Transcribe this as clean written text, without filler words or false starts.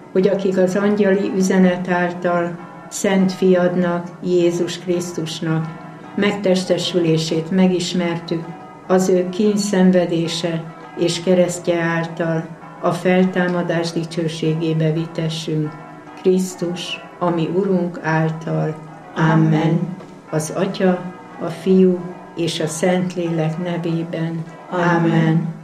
hogy akik az angyali üzenet által Szent Fiadnak, Jézus Krisztusnak megtestesülését megismertük, az ő kínszenvedése és keresztje által a feltámadás dicsőségébe vitessünk. Krisztus, a mi Urunk által. Amen. Az Atya, a Fiú és a Szentlélek nevében. Amen.